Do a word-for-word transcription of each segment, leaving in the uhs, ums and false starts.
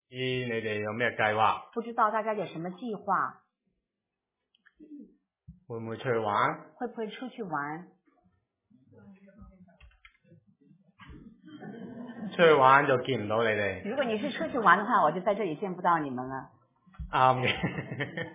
知你哋有咩計劃？ 不知道大家有什么计划？ 會唔會出去玩？ 会不会出去玩？ 出去玩就見唔到你哋。 如果你是出去玩的话，我就在这里见不到你们了。 啱嘅。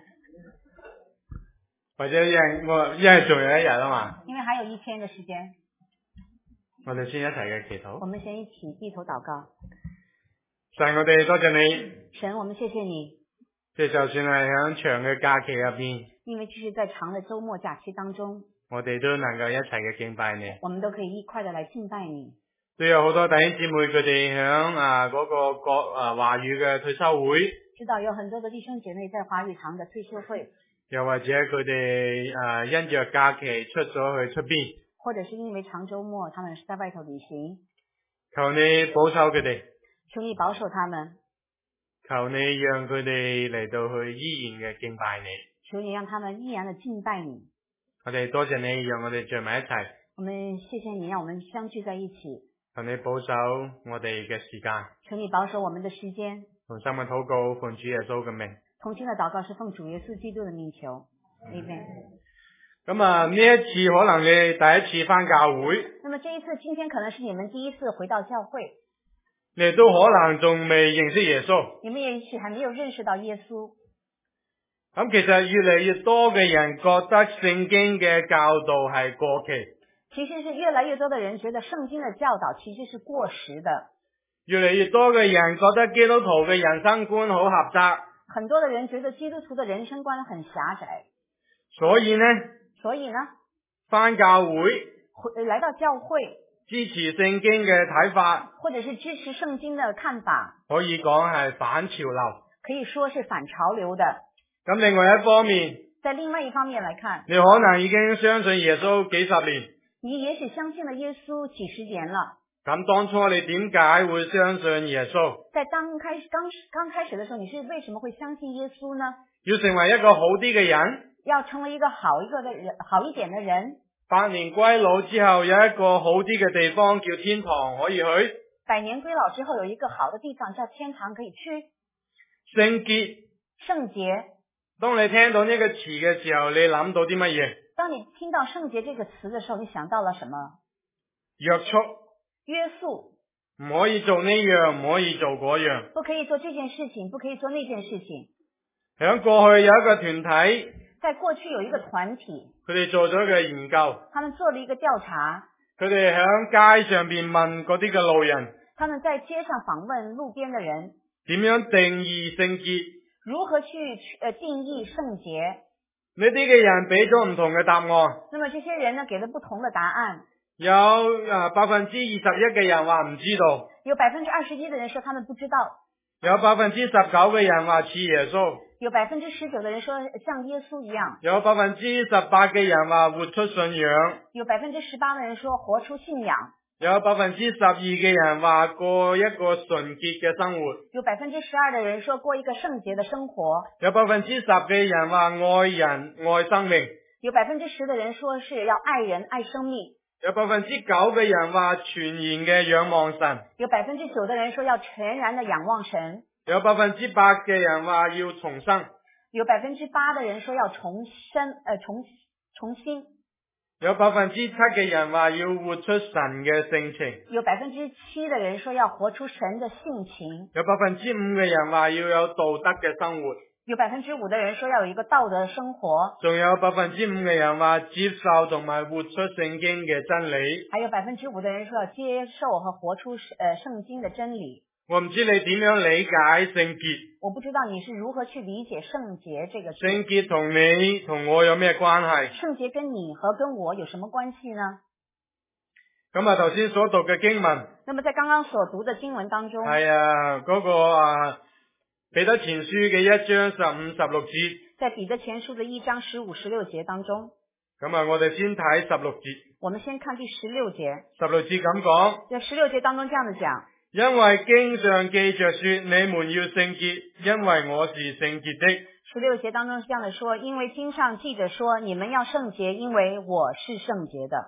或者一日我一日仲有一日啊嘛。 因为还有一天的时间。 我哋先一齊嘅祈禱。 我们先一起低头祷告。 神，我哋多謝你。 神，我们谢谢你。 即係就算係喺長嘅假期入邊， 因为就是在長的周末假期當中， 我哋都能夠一齊嘅敬拜你。 我們都可以一塊的來敬拜你。 都有好多弟兄姊妹佢哋響啊嗰個國啊華語嘅退休會， 知道有很多的弟兄姐妹在華語堂的退休會， 又或者佢哋啊因着假期出咗去出邊， 或者是因為長周末他們是在外頭旅行， 求你保守佢哋， 求你保守他們， 求你讓佢哋嚟到去依然嘅敬拜你， 求你讓他們依然的敬拜你。 我哋多謝你讓我哋聚埋一齊， 我們謝謝你讓我們相聚在一起， 求你保守我哋嘅時間， 求你保守我們的時間， 同心嘅禱告奉主耶穌嘅名， 同心的禱告是奉主耶穌基督的名求，阿們。 咁啊呢一次可能你第一次返教會， 那麼這一次今天可能是你們第一次回到教會， 你都可能仲未認識耶穌， 你們也許還沒有認識到耶穌。 咁其實越嚟越多嘅人覺得聖經嘅教導係過期， 其實是越來越多的人覺得聖經的教導其實是過時的， 越嚟越多嘅人覺得基督徒嘅人生觀好狹窄， 很多的人覺得基督徒的人生觀很狹窄， 所以呢， 所以呢， 返教會回來到教會支持聖經嘅睇法， 或者是支持聖經的看法， 可以講係反潮流， 可以說是反潮流的。 咁另外一方面， 在另外一方面來看， 你可能已經相信耶穌幾十年， 你也許相信了耶穌幾十年了。 咁當初你點解會相信耶穌？ 在剛開始剛剛開始的時候，你是為什麼會相信耶穌呢？ 要成為一個好啲嘅人， 要成為一個好一個的人，好一點的人。 百年歸老之後，有一個好啲嘅地方叫天堂可以去。 百年歸老之後，有一個好的地方叫天堂可以去。 聖潔， 聖潔。 當你聽到呢個詞嘅時候，你諗到啲乜嘢？ 當你聽到聖潔這個詞的時候，你想到了什麼？ 約束。 約束。 唔可以做呢樣，唔可以做嗰樣。 不可以做這件事情，不可以做那件事情。 響過去有一個團體， 在過去有一個團體， 佢哋做咗一個研究， 他們做了一個調查， 佢哋響街上邊問嗰啲嘅路人， 他們在街上訪問路邊的人， 點樣定義聖潔？ 如何去呃定義聖潔？ 呢啲嘅人俾咗唔同嘅答案。 那麼這些人呢，給了不同的答案。 有啊百分之二十一嘅人話唔知道， 有百分之二十一的人說他們不知道。 有百分之十九嘅人話似耶穌， 有百分之十九的人說像耶穌一樣， 有百分之十八嘅人話活出信仰， 有百分之十八的人說活出信仰， 有百分之十二嘅人話過一個純潔嘅生活， 有百分之十二的人說過一個聖潔的生活， 有百分之十嘅人話愛人愛生命， 有百分之十的人說是要愛人愛生命， 有百分之九嘅人話全然嘅仰望神， 有百分之九的人說要全然的仰望神， 有百分之八嘅人話要重生， 有百分之八的人說要重生，呃重重新， 有百分之七嘅人話要活出神嘅性情， 有百分之七的人說要活出神的性情， 有百分之五嘅人話要有道德嘅生活， 有百分之五的人說要有一個道德生活， 仲有百分之五嘅人話接受同埋活出聖經嘅真理， 還有百分之五的人說要接受和活出呃聖經的真理。 我唔知你點樣理解聖潔， 我不知道你是如何去理解聖潔這個字。 聖潔同你同我有咩關係？ 聖潔跟你和跟我有什麼關係呢？ 咁啊頭先所讀嘅經文， 那麼在剛剛所讀的經文當中， 係啊嗰個啊彼得前書嘅一章十五十六節， 在彼得前書的一章十五十六節當中， 咁啊我哋先睇十六節， 我們先看第十六節。 十六節咁講， 在十六節當中這樣子講， 因為經上記着說，你們要聖潔，因為我是聖潔的。 十六節當中是這樣的說，因為經上記着說，你們要聖潔，因為我是聖潔的。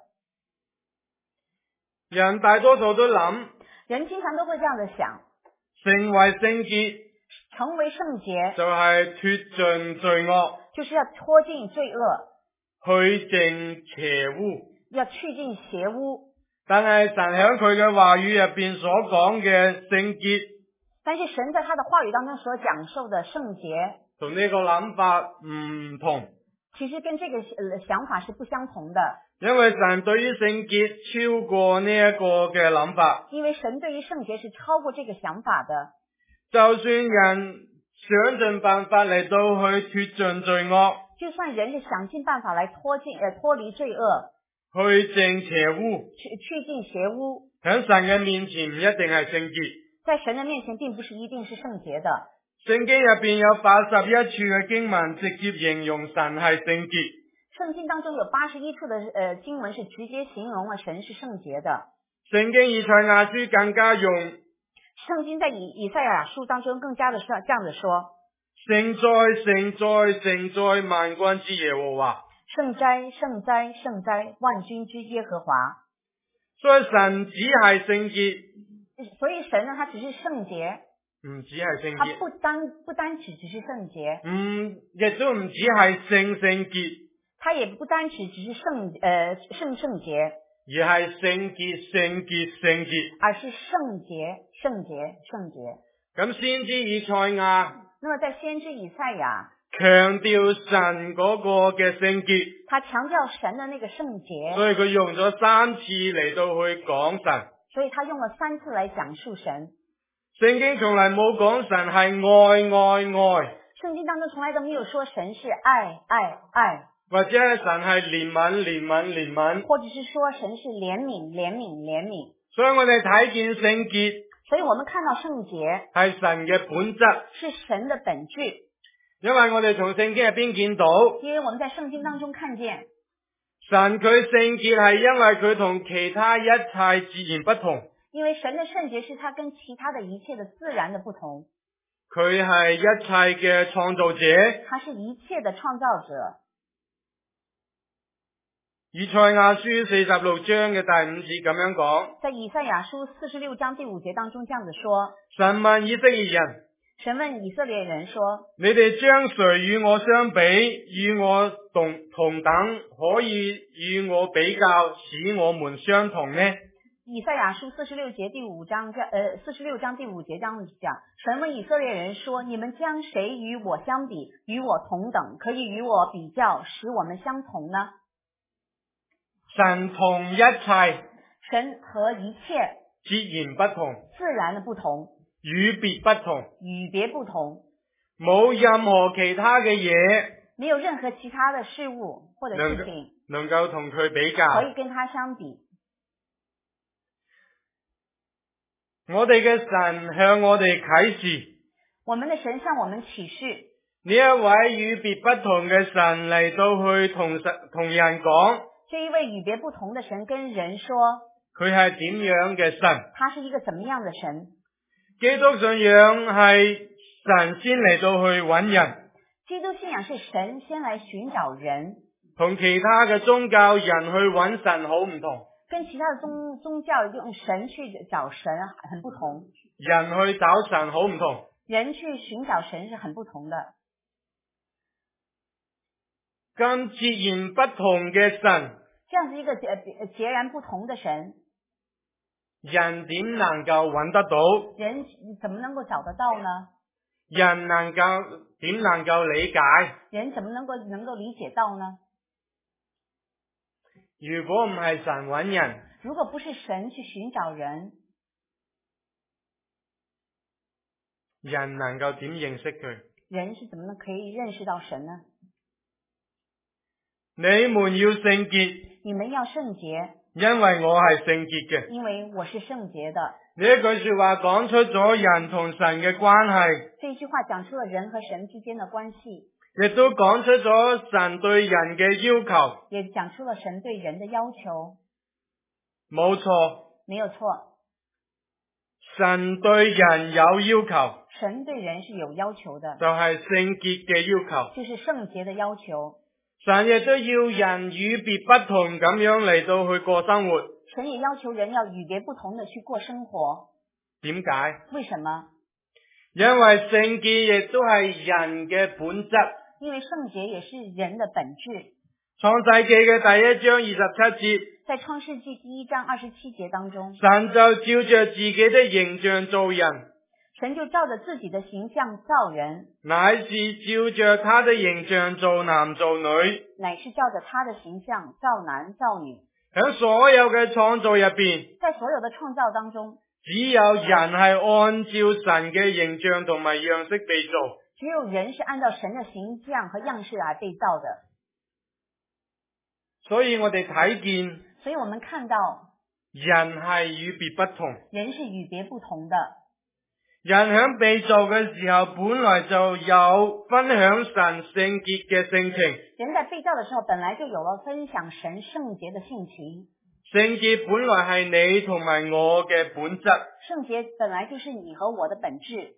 人大多數都諗， 人經常都會這樣的想， 成為聖潔成為聖潔， 就係脫盡罪惡， 就是要脫盡罪惡， 去淨邪污。 要去盡邪污。 但係神喺佢嘅話語入邊所講嘅聖潔， 但是神在他的話語當中所講授的聖潔， 同呢個諗法唔同。 其實跟這個想法是不相同的。 因為神對於聖潔超過呢一個嘅諗法。 因為神對於聖潔是超過這個想法的。 就算人想盡辦法嚟到去脫盡罪惡， 就算人是想盡辦法來脫盡誒脫離罪惡， 去淨邪污， 去去盡邪污， 喺神嘅面前唔一定係聖潔。 在神的面前並不是一定是聖潔的。 聖經入邊有八十一處嘅經文直接形容神係聖潔。 聖經當中有八十一處的呃經文是直接形容了神是聖潔的。 聖經以賽亞書更加用， 聖經在以以賽亞書當中更加的說這樣的說： 聖哉聖哉聖哉萬軍之耶和華。 聖哉聖哉聖哉萬軍之耶和華。 所以神只係聖潔， 所以神呢，他只是聖潔， 唔只係聖潔， 他不單不單只只是聖潔， 唔亦都唔只係聖聖潔。 他也不單只只是聖呃聖聖潔， 而係聖潔聖潔聖潔， 而是聖潔聖潔聖潔。 咁先知以賽亞， 那麼在先知以賽亞強調神嗰個嘅聖潔， 他強調神的那個聖潔， 所以佢用咗三次嚟到去講神， 所以他用了三次來講述神。 聖經從來冇講神係愛愛愛， 聖經當中從來都沒有說神是愛愛愛。 或者係神係憐憫憐憫憐憫， 或者是說神是憐憫憐憫憐憫。 所以我哋睇見聖潔， 所以我們看到聖潔係神嘅本質， 是神的本質。 因為我哋從聖經入邊見到， 因為我們在聖經當中看見神佢聖潔係因為佢同其他一切自然不同， 因為神的聖潔是他跟其他的一切的自然的不同， 佢係一切嘅創造者， 他是一切的創造者。 以賽亞書四十六章嘅第五節咁樣講， 在以賽亞書四十六章第五節當中這樣子說： 神問以色列人， 神問以色列人說： 你哋將誰與我相比，與我同同等，可以與我比較，使我們相同呢？ 以賽亞書四十六節第五章，呃，四十六章第五節這樣子講，神問以色列人說：你們將誰與我相比，與我同等，可以與我比較，使我們相同呢？ 神同一切， 神和一切截然不同， 自然的不同， 與別不同， 與別不同， 冇任何其他嘅嘢， 沒有任何其他的事物或者事情能夠同佢比較， 可以跟他相比。 我哋嘅神向我哋啟示， 我們的神向我們啟示， 呢一位與別不同嘅神嚟到去同神同人講。 這一位與別不同的神跟人說， 佢係點樣嘅神？ 他是一個怎麼樣的神？ 基督信仰係神先嚟到去揾人。 基督信仰是神先來尋找人， 同其他嘅宗教人去揾神好唔同。 跟其他的宗宗教用神去找神很不同。 人去找神好唔同。 人去尋找神是很不同的。 咁截然不同嘅神， 這樣子一個截截然不同的神， 人點能夠揾得到？ 人怎麼能夠找得到呢？ 人能夠點能夠理解？ 人怎麼能夠能夠理解到呢？ 如果唔係神揾人， 如果不是神去尋找人， 人能夠點認識佢？ 人是怎麼能可以認識到神呢？ 你們要聖潔， 你們要聖潔， 因為我係聖潔嘅。 因為我是聖潔的。 呢一句說話講出咗人同神嘅關係， 這一句話講出了人和神之間的關係， 亦都講出咗神對人嘅要求， 也講出了神對人的要求。 冇錯， 沒有錯， 神對人有要求， 神對人是有要求的， 就係聖潔嘅要求， 就是聖潔的要求。 神亦都要人與別不同咁樣嚟到去過生活。 神也要求人要與別不同的去過生活。 點解？ 為什麼？ 因為聖潔亦都係人嘅本質。 因為聖潔也是人的本質。 創世記嘅第一章二十七節， 在創世記第一章二十七節當中， 神就照着自己的形象造人， 神就照着自己的形象造人， 乃是照着他的形象造男造女， 乃是照着他的形象造男造女。 喺所有嘅創造入邊， 在所有的創造當中， 只有人係按照神嘅形象同埋樣式被造。 只有人是按照神的形象和樣式而被造的。 所以我哋睇見， 所以我們看到人係與別不同。 人是與別不同的。 人喺被造嘅時候，本來就有分享神聖潔嘅性情。 人在被造的時候，本來就有了分享神聖潔的性情。 聖潔本來係你同埋我嘅本質。 聖潔本來就是你和我的本質。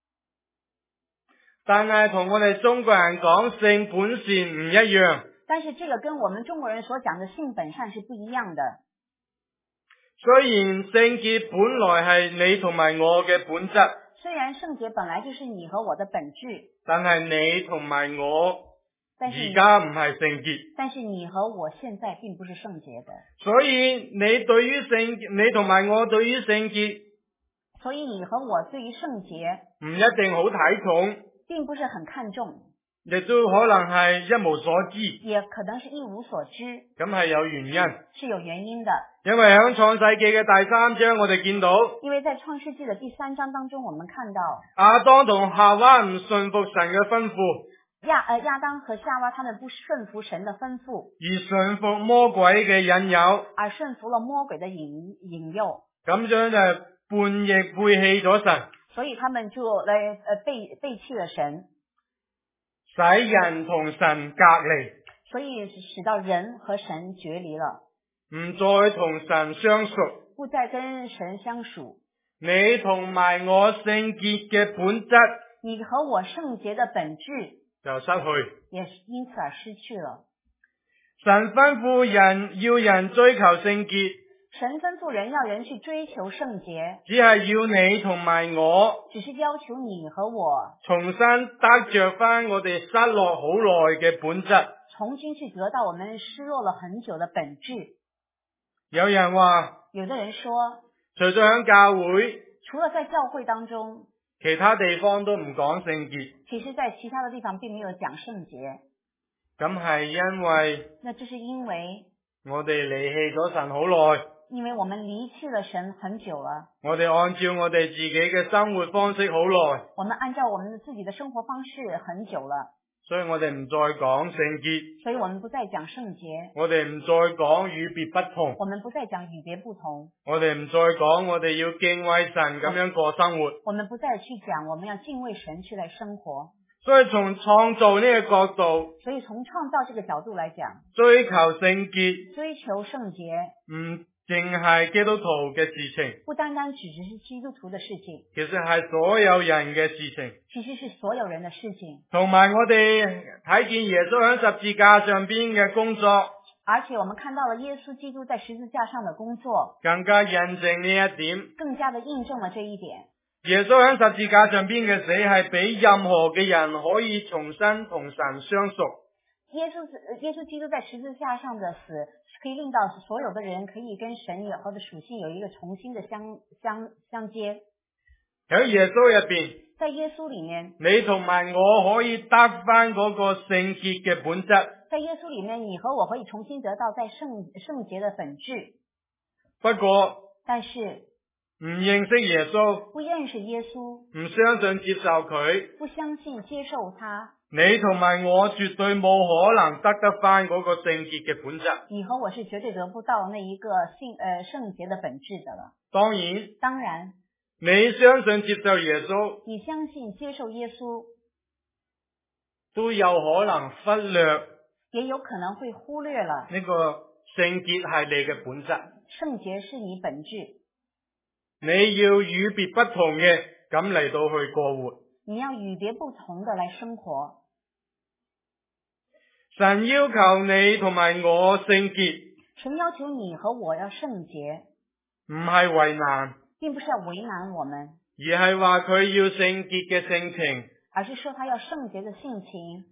但係同我哋中國人講性本善唔一樣。 但是這個跟我們中國人所講的性本善是不一樣的。 雖然聖潔本來係你同埋我嘅本質， 雖然聖潔本來就是你和我的本質， 但係你同埋我但是而家唔係聖潔。 但是你和我現在並不是聖潔的。 所以你對於聖，你同埋我對於聖潔， 所以你和我對於聖潔唔一定好睇重， 並不是很看重， 亦都可能係一無所知， 也可能是一無所知。 咁係有原因， 是有原因的。 因為喺創世記嘅第三章我哋見到， 因為在創世記的第三章當中，我們看到亞當同夏娃唔順服神嘅吩咐， 亞呃亞當和夏娃他們不順服神的吩咐， 而順服魔鬼嘅引誘， 而順服了魔鬼的引引誘， 咁樣就叛逆背棄咗神， 所以他們就來呃背背棄了神， 使人同神隔離， 所以使到人和神決離了， 唔再同神相屬， 不再跟神相屬。 你同埋我聖潔嘅本質你和我聖潔的本質就失去， 也因此而失去了。 神吩咐人要人追求聖潔， 神吩咐人要人去追求聖潔， 只係要你同埋我只是要求你和我重新得着翻我哋失落好耐嘅本質。 重新去得到我們失落了很久的本質。 有人話， 有的人說， 除咗喺教會， 除了在教會當中， 其他地方都唔講聖潔。 其實在其他的地方並沒有講聖潔。 咁係因為那這是因為我哋離棄咗神好耐， 因為我們離棄了神很久了。 我哋按照我哋自己嘅生活方式好耐， 我們按照我們自己的生活方式很久了， 所以我哋唔再講聖潔， 所以我們不再講聖潔， 我哋唔再講與別不同， 我們不再講與別不同， 我哋唔再講我哋要敬畏神咁樣過生活。 我們不再去講我們要敬畏神去來生活。 所以從創造呢個角度， 所以從創造這個角度來講， 追求聖潔追求聖潔唔淨係基督徒嘅事情， 不單單只是基督徒的事情， 其實係所有人嘅事情。 其實是所有人的事情。 同埋我哋睇見耶穌喺十字架上邊嘅工作， 而且我們看到了耶穌基督在十字架上的工作， 更加印證呢一點。 更加的印證了這一點。 耶穌喺十字架上邊嘅死係俾任何嘅人可以重新同神相屬。 耶穌耶穌基督在十字架上的死，可以令到所有的人可以跟神以後的屬性有一個重新的相相相接。 喺耶穌入邊， 在耶穌裏面， 你同埋我可以得翻嗰個聖潔嘅本質。 在耶穌裏面，你和我可以重新得到在聖聖潔的本質。 不過， 但是唔認識耶穌， 不認識耶穌， 唔相信接受佢， 不相信接受他， 你同埋我絕對冇可能得得翻嗰個聖潔嘅本質。 你和我是絕對得不到那一個聖呃聖潔的本質的了。 當然， 當然， 你相信接受耶穌， 你相信接受耶穌， 都有可能忽略也有可能會忽略了呢個聖潔係你嘅本質。 聖潔是你本質。 你要與別不同嘅咁嚟到去過活。 你要與別不同的來生活。 神要求你同埋我聖潔， 神要求你和我要聖潔， 唔係為難， 並不是要為難我們， 而而係話佢要聖潔嘅性情， 而是說他要聖潔的性情，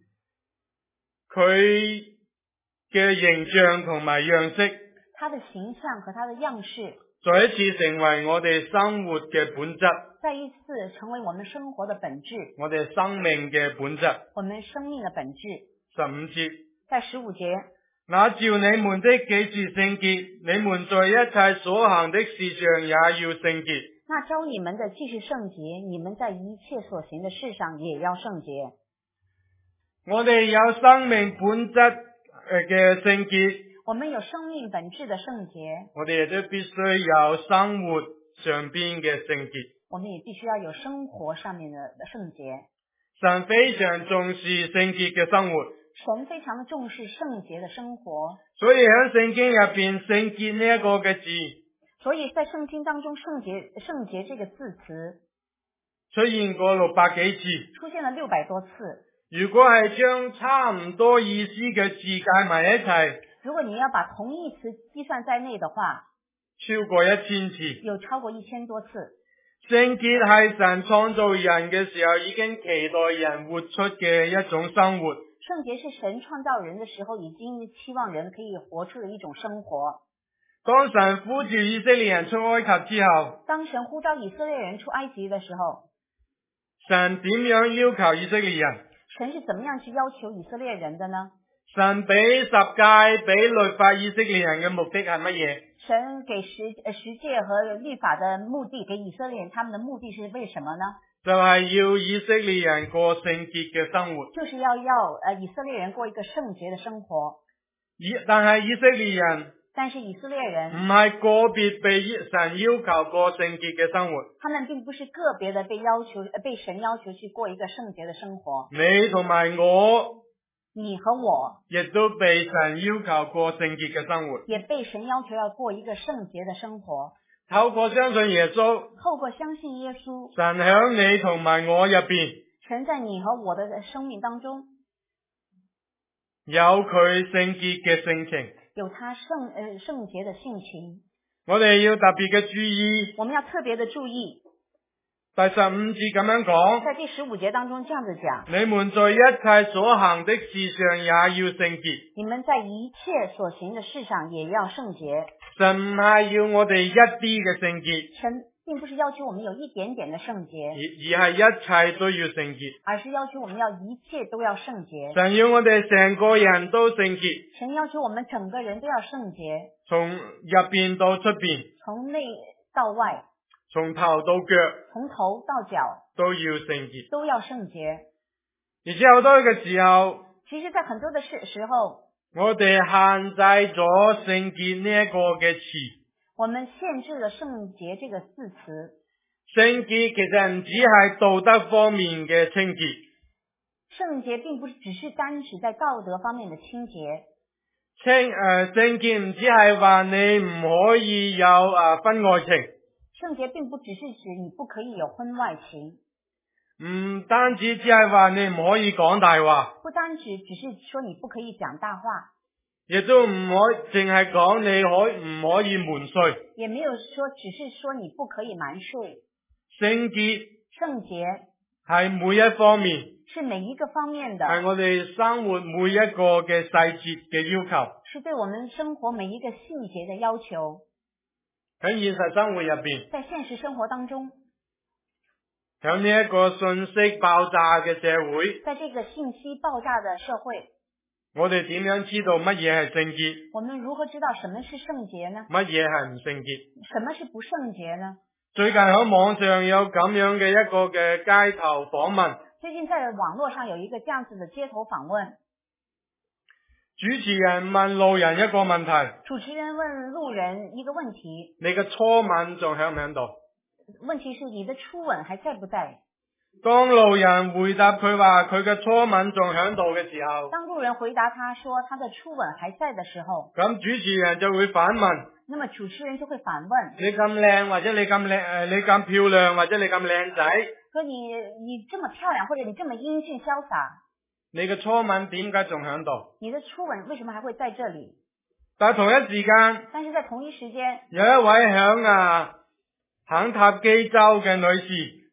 佢嘅形象同埋樣式， 他的形象和他的樣式， 再一次成為我哋生活嘅本質， 再一次成為我們生活的本質， 我哋生命嘅本質。 我們生命的本質。 十五節， 在十五節， 那照你們的既是聖潔，你們在一切所行的事上也要聖潔。 那召你們的既是聖潔，你們在一切所行的事上也要聖潔。 我哋有生命本質嘅聖潔， 我們有生命本質的聖潔， 我哋亦都必須有生活上邊嘅聖潔。 我們也必須要有生活上面的聖潔。 神非常重視聖潔嘅生活， 神非常的重視聖潔的生活， 所以喺聖經入邊聖潔呢一個嘅字所以在聖經當中聖潔聖潔這個字詞出現過六百幾次。 出現了六百多次。 如果係將差唔多意思嘅字計埋一齊， 如果你要把同義詞計算在內的話， 超過一千次。 有超過一千多次。 聖潔係神創造人嘅時候已經期待人活出嘅一種生活。 聖潔是神創造人的時候已經期望人可以活出的一種生活。 當神呼召以色列人出埃及之後， 當神呼召以色列人出埃及的時候， 神點樣要求以色列人？ 神是怎麼樣去要求以色列人的呢？ 神俾十誡俾律法以色列人嘅目的係乜嘢？ 神給十呃十誡和律法的目的，給以色列人他們的目的是為什麼呢？ 就係要以色列人過聖潔嘅生活。 就是要要呃以色列人過一個聖潔的生活。 以但係以色列人但是以色列人唔係個別被神要求過聖潔嘅生活。 他們並不是個別的被要求被神要求去過一個聖潔的生活。 你同埋我， 你和我亦都被神要求過聖潔嘅生活， 也被神要求要過一個聖潔的生活。 透過相信耶穌， 透過相信耶穌， 神響你同埋我入邊， 神在你和我的生命當中有佢聖潔嘅性情， 有他聖呃聖潔的性情。 我哋要特別嘅注意， 我們要特別的注意。 第十五節咁樣講， 在第十五節當中這樣子講， 你們在一切所行的事上也要聖潔。 你們在一切所行的事上也要聖潔。 神唔係要我哋一啲嘅聖潔， 神並不是要求我們有一點點的聖潔， 而而係一切都要聖潔。 而是要求我們要一切都要聖潔。 神要我哋成個人都聖潔， 神要求我們整個人都要聖潔， 從入邊到出邊， 從內到外， 從頭到腳從頭到腳都要聖潔。 都要聖潔。 而且好多嘅時候， 其實在很多的時時候， 我哋限制咗聖潔呢一個嘅詞。 我們限制了聖潔這個字詞。 聖潔其實唔只係道德方面嘅清潔， 聖潔並不是只是單指在道德方面的清潔。 清誒聖潔唔只係話你唔可以有誒婚外情， 聖潔並不只是指你不可以有婚外情， 唔單止只係話你唔可以講大話， 不單止只是說你不可以講大話， 亦都唔可淨係講你可唔可以瞞稅， 也沒有說只是說你不可以瞞稅。 聖潔聖潔係每一方面， 是每一個方面的， 係我哋生活每一個嘅細節嘅要求， 是對我們生活每一個細節的要求。 喺現實生活入邊， 在現實生活當中， 喺呢一個信息爆炸嘅社會， 在這個信息爆炸的社會， 我哋點樣知道乜嘢係聖潔？ 我們如何知道什麼是聖潔呢？ 乜嘢係唔聖潔？ 什麼是不聖潔呢？ 最近喺網上有咁樣嘅一個嘅街頭訪問， 最近在網絡上有一個這樣子的街頭訪問， 主持人問路人一個問題， 主持人問路人一個問題， 你嘅初吻仲喺唔喺度？ 問題是你的初吻還在不在？ 當路人回答佢話佢嘅初吻仲喺度嘅時候， 當路人回答他說他的初吻還在的時候， 咁主持人就會反問， 那麼主持人就會反問， 你咁靚或者你咁靚誒，你咁漂亮或者你咁靚仔， 說你你這麼漂亮或者你這麼英俊瀟灑， 你嘅初吻點解仲喺度？ 你的初吻為什麼還會在這裡？ 但係同一時間， 但是在同一時間， 有一位響啊肯塔基州嘅女士。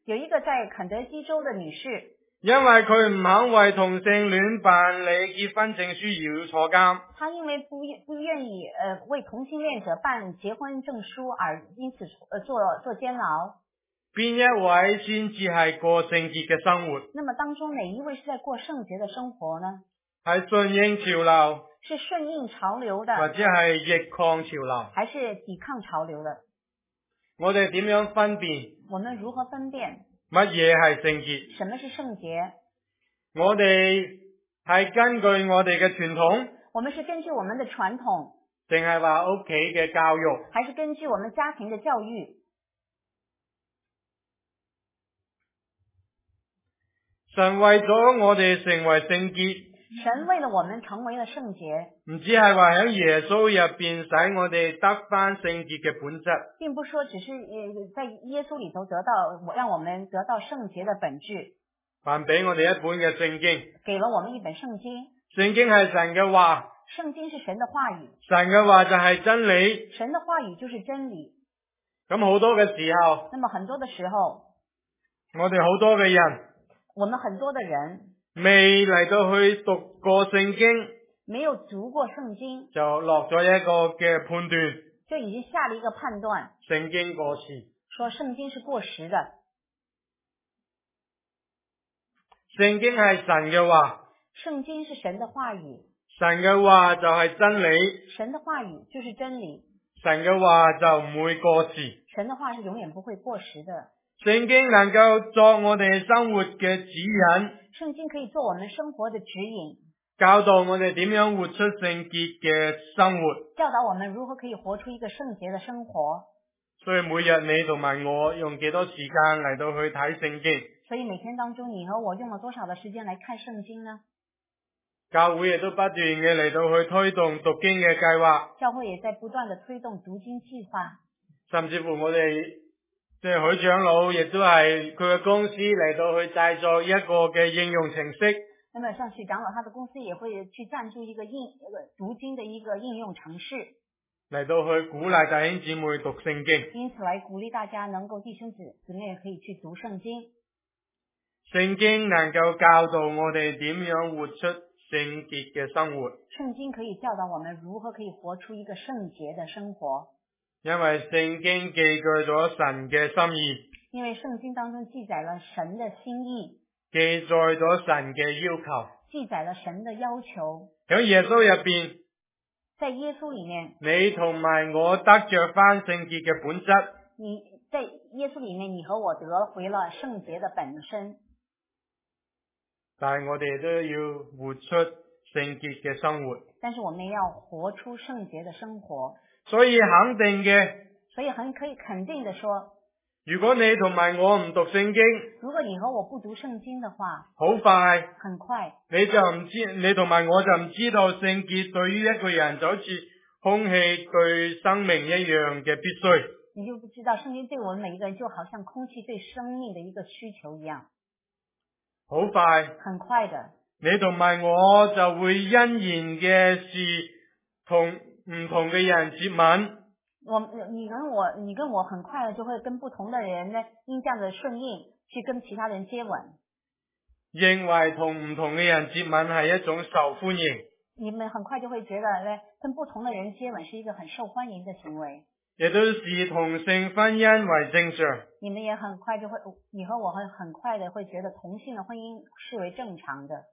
有一個在肯德基州的女士， 因為佢唔肯為同性戀辦理結婚證書而要坐監。 她因為不不願意呃為同性戀者辦結婚證書而因此呃做做監牢。 邊一位先至係過聖潔嘅生活？ 那麼當中哪一位是在過聖潔的生活呢？ 係順應潮流， 是順應潮流的， 或者係逆抗潮流？ 還是抵抗潮流的？ 我哋點樣分辨？ 我們如何分辨乜嘢係聖潔？ 什麼是聖潔？ 我哋係根據我哋嘅傳統， 我們是根據我們的傳統， 定係話屋企嘅教育？ 還是根據我們家庭的教育？ 神為咗我哋成為聖潔， 神為了我們成為了聖潔， 唔只係話喺耶穌入邊使我哋得返聖潔嘅本質， 並不說只是呃在耶穌裏頭得到，讓我們得到聖潔的本質， 還俾我哋一本嘅聖經。 給了我們一本聖經。 聖經係神嘅話， 聖經是神的話語， 神嘅話就係真理。 神的話語就是真理。 咁好多嘅時候， 那麼很多的時候， 我哋好多嘅人我們很多的人未嚟到去讀過聖經， 沒有讀過聖經， 就落咗一個嘅判斷， 就已經下了一個判斷， 聖經過時， 說聖經是過時的。 聖經係神嘅話， 聖經是神的話語， 神嘅話就係真理， 神的話語就是真理， 神嘅話就唔會過時， 神的話是永遠不會過時的。 聖經能夠作我哋生活嘅指引， 聖經可以做我們生活的指引， 教導我哋點樣活出聖潔嘅生活， 教導我們如何可以活出一個聖潔的生活。 所以每日你同埋我用幾多時間嚟到去睇聖經？ 所以每天當中，你和我用了多少的時間來看聖經呢？ 教會亦都不斷嘅嚟到去推動讀經嘅計劃， 教會也在不斷的推動讀經計劃， 甚至乎我哋即係許長老亦都係佢嘅公司嚟到去製作一個嘅應用程式。 那麼像許長老他的公司也會去贊助一個應一個讀經的一個應用程式， 嚟到去鼓勵弟兄姊妹讀聖經， 因此來鼓勵大家能夠弟兄姊姊妹可以去讀聖經。 聖經能夠教導我哋點樣活出聖潔嘅生活， 聖經可以教導我們如何可以活出一個聖潔的生活， 因為聖經記載咗神嘅心意， 因為聖經當中記載了神的心意， 記載咗神嘅要求， 記載了神的要求。 喺耶穌入邊， 在耶穌裏面， 你同埋我得着翻聖潔嘅本質， 你在耶穌裏面，你和我得回了聖潔的本身。 但係我哋都要活出聖潔嘅生活， 但是我們要活出聖潔的生活。 所以肯定嘅， 所以很可以肯定的說， 如果你同埋我唔讀聖經， 如果你和我不讀聖經的話， 好快很快你就唔知，你同埋我就唔知道聖潔對於一個人就好似空氣對生命一樣嘅必須。 你就不知道聖經對我們每一個人就好像空氣對生命的一個需求一樣。 好快， 很快的， 你同埋我就會欣然嘅是同唔同嘅人接吻。 我你跟我你跟我很快的就會跟不同的人呢，因這樣的順應去跟其他人接吻。 認為同唔同嘅人接吻係一種受歡迎。 你們很快就會覺得呢，跟不同的人接吻是一個很受歡迎的行為。 亦都視同性婚姻為正常。 你們也很快就會，你和我會很快的會覺得同性的婚姻視為正常的。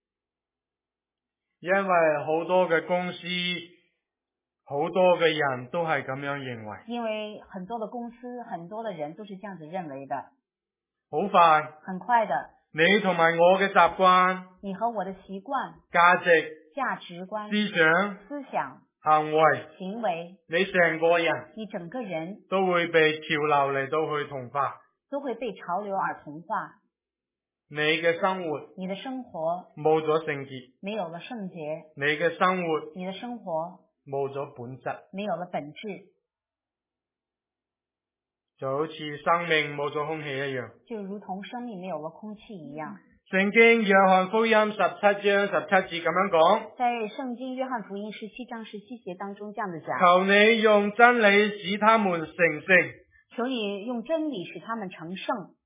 因為好多嘅公司，好多嘅人都係咁樣認為。 因為很多的公司，很多的人都是這樣子認為的。 好快， 很快的， 你同埋我嘅習慣， 你和我的習慣、 價值、 價值觀、 思想、 思想、 行為、 行為， 你成個人， 你整個人都會被潮流嚟到去同化。 都會被潮流而同化。 你嘅生活， 你的生活冇咗聖潔， 沒有了聖潔。 你嘅生活， 你的生活冇咗本質， 沒有了本質， 就好似生命冇咗空氣一樣。 就如同生命沒有了空氣一樣。 聖經約翰福音十七章十七節咁樣講， 在聖經約翰福音十七章十七節當中這樣子講， 求你用真理使他們成聖。 求你用真理使他們成聖。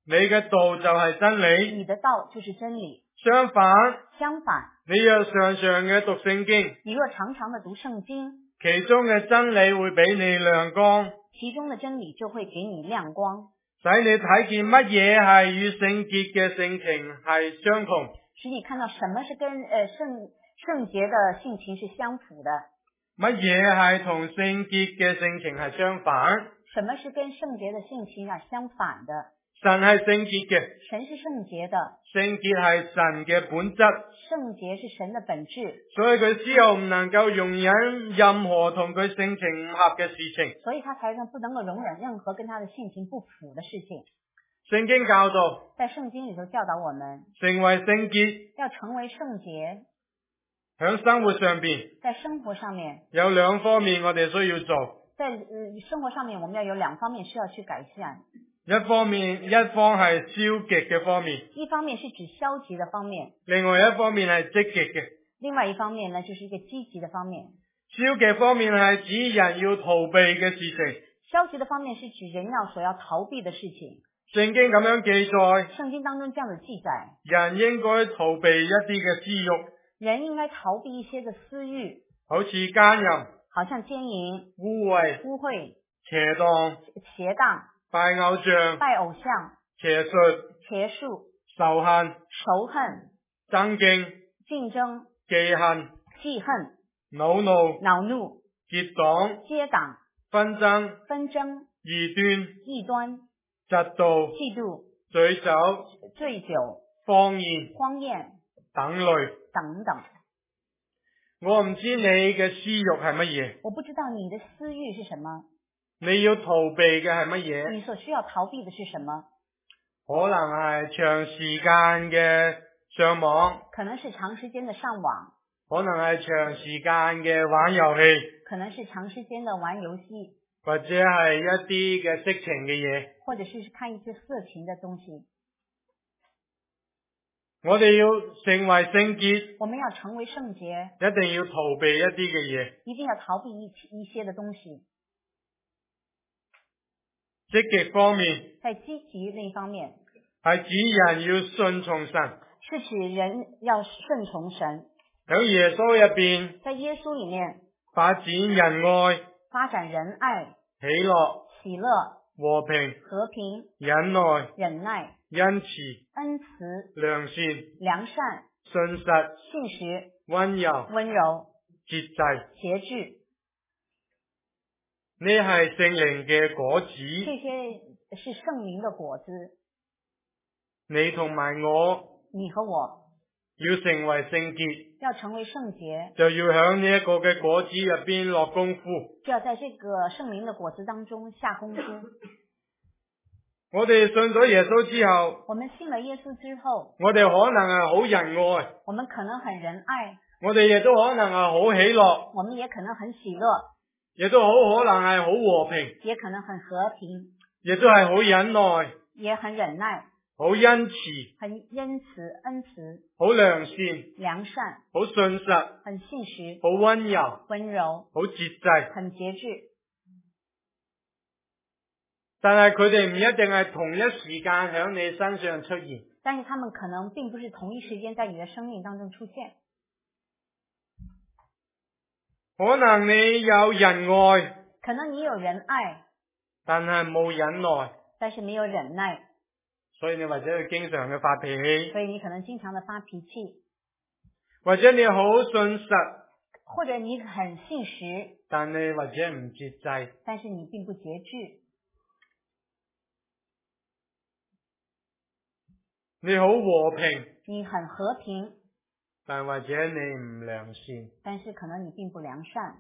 你嘅道就係真理。 你的道就是真理。 相反， 相反， 你若常常嘅讀聖經， 你若常常的讀聖經， 其中嘅真理會俾你亮光， 其中的真理就會給你亮光， 使你睇見乜嘢係與聖潔嘅性情係相同， 使你看到什麼是跟呃聖聖潔的性情是相符的， 乜嘢係同聖潔嘅性情係相反。 什麼是跟聖潔的性情啊相反的？ 神係聖潔嘅， 神是聖潔的， 聖潔係神嘅本質， 聖潔是神的本質， 所以佢絲毫唔能夠容忍任何同佢性情唔合嘅事情。 所以他才能不能夠容忍任何跟他的性情不符的事情。 聖經教導， 在聖經裏頭教導我們， 成為聖潔， 要成為聖潔， 喺生活上邊在生活上面有兩方面我哋需要做。 在呃生活上面我們要有兩方面需要去改善。 一方面，一方係消極嘅方面， 一方面是指消極的方面， 另外一方面係積極嘅。 另外一方面呢，就是一個積極的方面。 消極方面係指人要逃避嘅事情， 消極的方面是指人要所要逃避的事情。 聖經咁樣記載， 聖經當中這樣的記載， 人應該逃避一啲嘅私欲， 人應該逃避一些的私欲， 好似奸淫、 好像奸淫、 污穢、 污穢、 邪蕩、 邪蕩、 拜偶像、 拜偶像、 邪術、 邪術、 仇恨、 仇恨、 爭競、 競爭、 忌恨、 記恨、 惱怒、 惱怒、 結黨、 結黨、 紛爭、 紛爭、 異端、 異端、 嫉妒、 嫉妒、 醉酒、 醉酒、 荒宴荒宴等類。 等等。 我唔知你嘅私欲係乜嘢， 我不知道你的私欲是什麼， 你要逃避嘅係乜嘢？ 你所需要逃避的是什麼？ 可能係長時間嘅上網， 可能是長時間的上網， 可能係長時間嘅玩遊戲， 可能是長時間的玩遊戲， 或者係一啲嘅色情嘅嘢。 或者是看一些色情的東西。 我哋要成為聖潔， 我們要成為聖潔， 一定要逃避一啲嘅嘢。 一定要逃避一一些的東西。 積極方面， 在積極那一方面， 係指人要順從神， 是指人要順從神。 喺耶穌入邊， 在耶穌裏面發展仁愛、 發展仁愛、 喜樂、 喜樂、 和平、 和平、 忍耐、 忍耐、 恩慈、 恩慈、 良善、 良善、 信實、 信實、 溫柔、 溫柔、 節制， 節制。 呢係聖靈嘅果子。 這些是聖靈的果子。 你同埋我， 你和我要成為聖潔， 要成為聖潔， 就要響呢一個嘅果子入邊落功夫。 就要在這個聖靈的果子當中下功夫。 我哋信咗耶穌之後， 我們信了耶穌之後， 我哋可能係好仁愛， 我們可能很仁愛， 我哋亦都可能係好喜樂， 我們也可能很喜樂， 亦都好可能係好和平， 也可能很和平， 亦都係好忍耐， 也很忍耐， 好恩慈， 很恩慈恩慈， 好良善， 良善， 好信實， 很信實， 好溫柔， 溫柔， 好節制。 很節制。 但係佢哋唔一定係同一時間響你身上出現， 但是他們可能並不是同一時間在你的生命當中出現。 可能你有仁愛， 可能你有仁愛， 但係冇忍耐， 但是沒有忍耐， 所以你或者會經常嘅發脾氣， 所以你可能經常的發脾氣， 或者你好信實， 或者你很信實， 但你或者唔節制， 但是你並不節制。 你好和平， 你很和平， 但或者你唔良善， 但是可能你並不良善。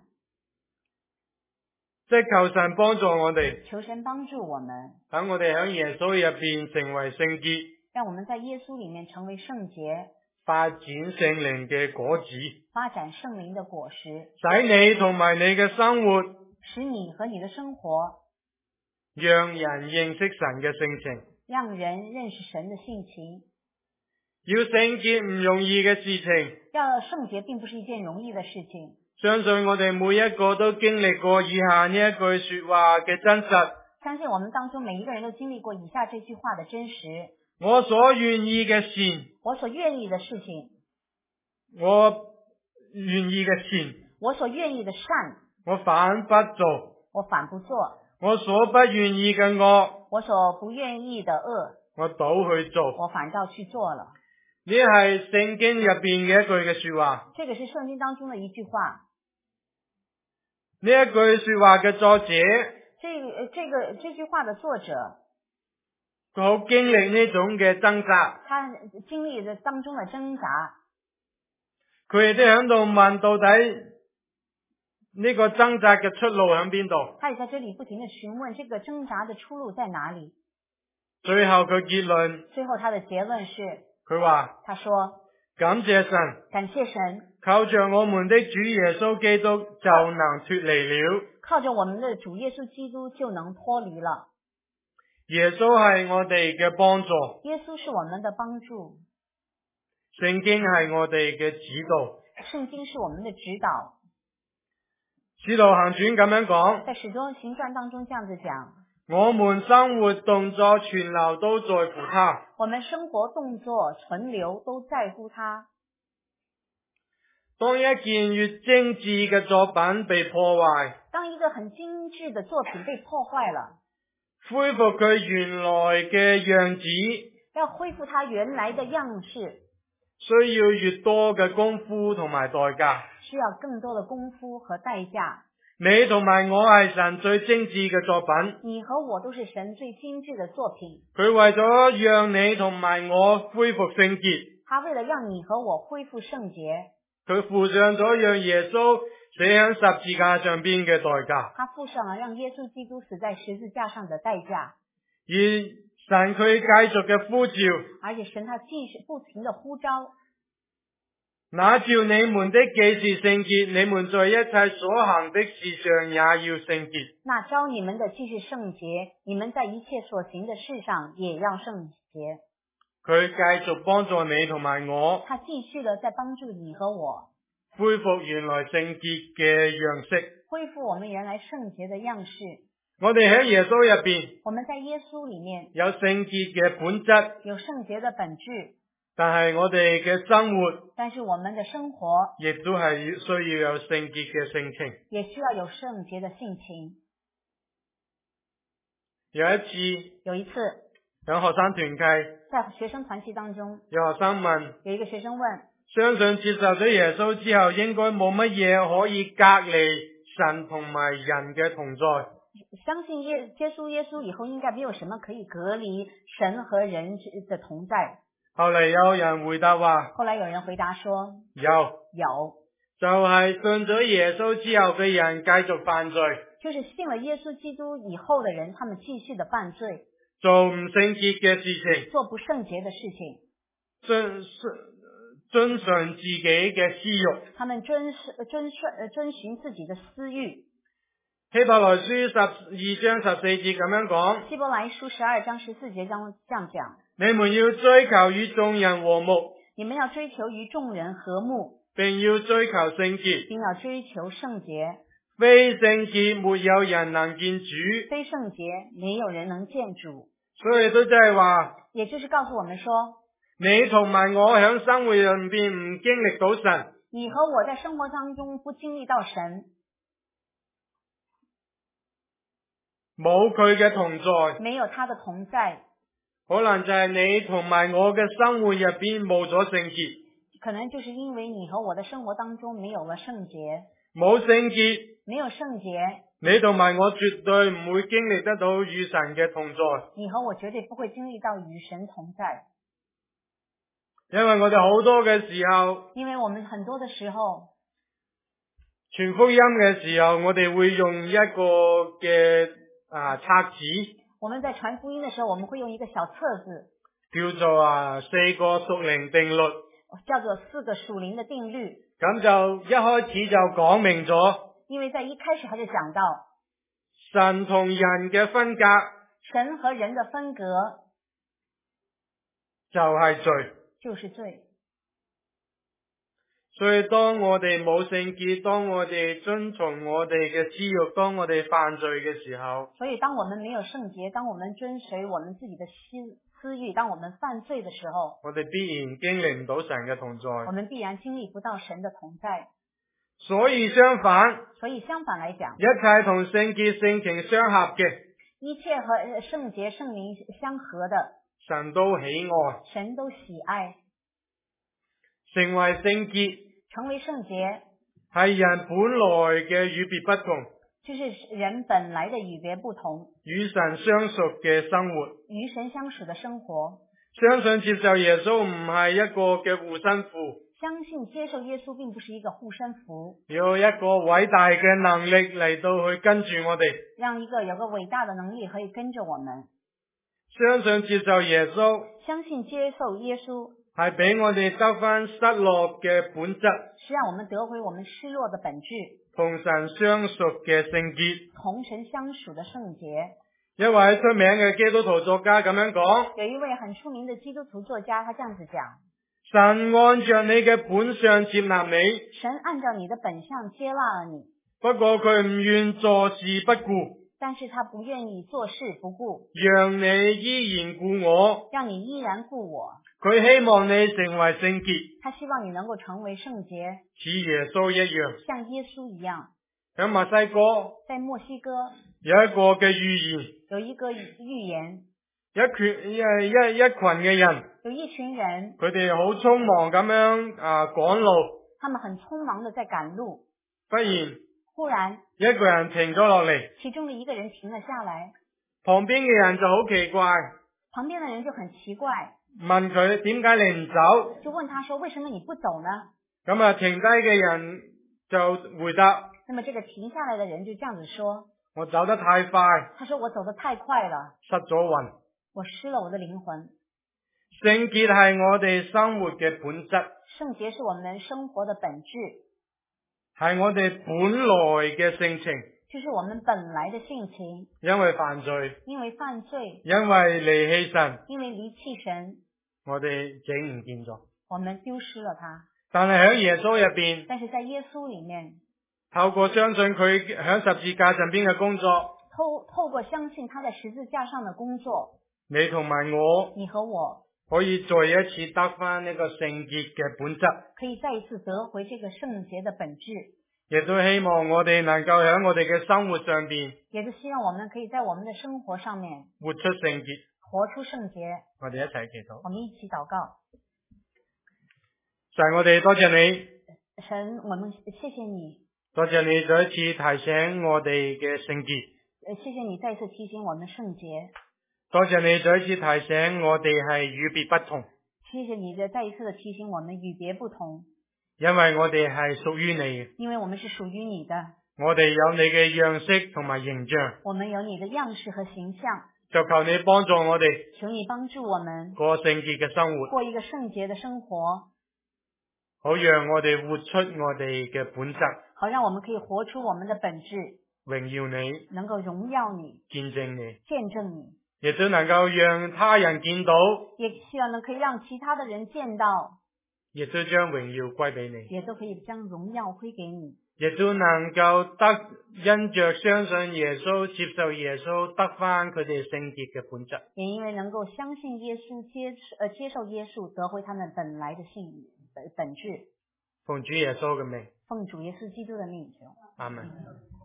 即係求神幫助我哋， 求神幫助我們， 等我哋喺耶穌入邊成為聖潔， 讓我們在耶穌裏面成為聖潔， 發展聖靈嘅果子， 發展聖靈的果實， 使你同埋你嘅生活， 使你和你的生活， 讓人認識神嘅性情。 讓人認識神的性情。 要聖潔唔容易嘅事情， 要聖潔並不是一件容易的事情。 相信我哋每一個都經歷過以下呢一句說話嘅真實。 相信我們當中每一個人都經歷過以下這句話的真實。 我所願意嘅善， 我所願意的事情， 我願意嘅善， 我所願意的善， 我反不做； 我反不做。 我所不願意嘅惡， 我所不願意的惡， 我倒去做。 我反倒去做了。 呢係聖經入邊嘅一句嘅說話。 這個是聖經當中的一句話。 呢一句說話嘅作者， 這這個這句話的作者， 佢好經歷呢種嘅掙扎， 他經歷咗當中嘅掙扎， 佢亦都喺度問到底呢個掙扎嘅出路喺邊度？ 他也在這裏不停地詢問這個掙扎的出路在哪裏。 最後佢結論， 最後他的結論是， 佢話， 他說， 感謝神， 感謝神， 靠着我們的主耶穌基督就能脫離了。 靠着我們的主耶穌基督就能脫離了。 耶穌係我哋嘅幫助， 耶穌是我們的幫助， 聖經係我哋嘅指導， 聖經是我們的指導。 使徒行傳咁樣講， 在使徒行傳當中這樣子講， 我們生活動作存留都在乎他。 我們生活動作存留都在乎他。 當一件越精緻嘅作品被破壞， 當一個很精緻的作品被破壞了， 恢復佢原來嘅樣子， 要恢復它原來的樣式， 需要越多嘅功夫同埋代價， 需要更多的功夫和代價。 你同埋我係神最精緻嘅作品， 你和我都是神最精緻的作品。 佢為咗讓你同埋我恢復聖潔， 他為了讓你和我恢復聖潔， 佢付上咗讓耶穌死喺十字架上邊嘅代價。 他付上了讓耶穌基督死在十字架上的代價。 而神佢繼續嘅呼召， 而且神他繼續不停的呼召， 那照你們的既是聖潔，你們在一切所行的事上也要聖潔。 那召你們的既是聖潔，你們在一切所行的事上也要聖潔。 佢繼續幫助你同埋我， 他繼續的在幫助你和我恢復原來聖潔嘅樣式， 恢復我們原來聖潔的樣式。 我哋喺耶穌入邊， 我們在耶穌裏面有聖潔嘅本質， 有聖潔的本質， 但係我哋嘅生活， 但是我們的生活亦都係需要有聖潔嘅性情。 也需要有聖潔的性情。 有一次， 有一次喺學生團契， 在學生團契當中， 有學生問， 有一個學生問， 相信接受咗耶穌之後，應該冇乜嘢可以隔離神同埋人嘅同在。 相信耶接觸耶穌以後，應該沒有什麼可以隔離神和人的同在。 後嚟有人回答話， 後來有人回答說， 有， 有， 就係信咗耶穌之後嘅人繼續犯罪， 就是信了耶穌基督以後的人，他們繼續的犯罪， 做唔聖潔嘅事情， 做不聖潔的事情， 遵遵順自己嘅私欲。 他們遵遵順遵循自己的私欲。 希伯來書十二章十四節咁樣講， 希伯來書十二章十四節這樣講， 你們要追求與眾人和睦， 你們要追求與眾人和睦， 並要追求聖潔， 並要追求聖潔。 非聖潔沒有人能見主， 非聖潔沒有人能見主。 所以都即係話， 也就是告訴我們說， 你同埋我喺生活入邊唔經歷到神， 你和我在生活當中不經歷到神， 冇佢嘅同在， 沒有他的同在， 可能就係你同埋我嘅生活入邊冇咗聖潔， 可能就是因為你和我的生活當中沒有了聖潔， 冇聖潔， 沒有聖潔， 你同埋我絕對唔會經歷得到與神嘅同在， 你和我絕對不會經歷到與神同在， 因為我哋好多嘅時候， 因為我們很多的時候傳福音嘅時候，我哋會用一個嘅啊冊子， 我們在傳福音的時候，我們會用一個小冊子， 叫做啊四個屬靈定律， 叫做四個屬靈的定律。 咁就一開始就講明咗， 因為在一開始他就講到神同人嘅分隔， 神和人的分隔就係罪， 就是罪。 所以當我哋冇聖潔，當我哋遵從我哋嘅私欲，當我哋犯罪嘅時候， 所以當我們沒有聖潔，當我們追隨我們自己的私私欲，當我們犯罪的時候， 我哋必然經歷唔到神嘅同在。 我們必然經歷不到神的同在。 所以相反， 所以相反來講， 一切同聖潔性情相合嘅， 一切和聖潔聖靈相合的， 神都喜愛。 神都喜愛。 成為聖潔， 成為聖潔， 係人本來嘅與別不同， 就是人本來的與別不同， 與神相屬嘅生活， 與神相屬的生活。 相信接受耶穌唔係一個嘅護身符， 相信接受耶穌並不是一個護身符， 有一個偉大嘅能力嚟到去跟住我哋， 讓一個有個偉大的能力可以跟着我們。 相信接受耶穌， 相信接受耶穌係俾我哋得翻失落嘅本質， 是讓我們得回我們失落的本質， 同神相屬嘅聖潔。 同神相屬的聖潔。 一位出名嘅基督徒作家咁樣講， 有一位很出名的基督徒作家，他這樣子講： 神按照你嘅本相接納你， 神按照你的本相接納了你， 不過佢唔願坐視不顧， 但是他不願意坐視不顧， 讓你依然故我， 讓你依然故我。 佢希望你成為聖潔， 他希望你能夠成為聖潔， 似耶穌一樣， 像耶穌一樣。 喺墨西哥在墨西哥有一個嘅預言， 有一個預言， 一群一一一群嘅人， 有一群人， 佢哋好匆忙咁樣啊趕路， 他們很匆忙的在趕路， 忽然忽然一個人停咗落嚟， 其中的一個人停了下來， 旁邊嘅人就好奇怪， 旁邊的人就很奇怪， 問佢點解你唔走？ 就問他說：為什麼你不走呢？ 咁啊停低嘅人就回答： 那麼這個停下來的人就這樣子說： 我走得太快， 他說我走得太快了， 失咗魂。 我失了我的靈魂。 聖潔係我哋生活嘅本質， 聖潔是我們生活的本質， 係我哋本來嘅性情， 就是我們本來的性情。 因為犯罪， 因為犯罪， 因為離棄神， 因為離棄神， 我哋整唔見咗。 我們丟失了他。 但係喺耶穌入邊， 但是在耶穌裏面， 透過相信佢喺十字架上邊嘅工作， 透透過相信他在十字架上的工作， 你同埋我， 你和我可以再一次得翻呢個聖潔嘅本質， 可以再一次得回這個聖潔的本質。 亦都希望我哋能夠喺我哋嘅生活上邊， 也是希望我們可以在我們的生活上面活出聖潔。 活出聖潔。 我哋一齊祈禱。 我們一起禱告。 神，我哋多謝你， 神，我們謝謝你， 多謝你再一次提醒我哋嘅聖潔， 謝謝你再一次提醒我們聖潔， 多謝你再一次提醒我哋係與別不同， 謝謝你的再一次的提醒我們與別不同， 因為我哋係屬於你嘅， 因為我們是屬於你的， 我哋有你嘅樣式同埋形象， 我們有你的樣式和形象， 就求你幫助我哋， 求你幫助我們過聖潔嘅生活， 過一個聖潔的生活， 好讓我哋活出我哋嘅本質， 好讓我們可以活出我們的本質， 榮耀你， 能夠榮耀你， 見證你， 見證你， 亦都能夠讓他人見到， 也希望呢可以讓其他的人見到， 亦都將榮耀歸俾你， 也都可以將榮耀歸給你， 亦都能夠得因着相信耶穌、接受耶穌，得翻佢哋聖潔嘅本質。 也因為能夠相信耶穌、接呃接受耶穌，得回他們本來的性本本質。 奉主耶穌嘅名， 奉主耶穌基督的名求。 阿門。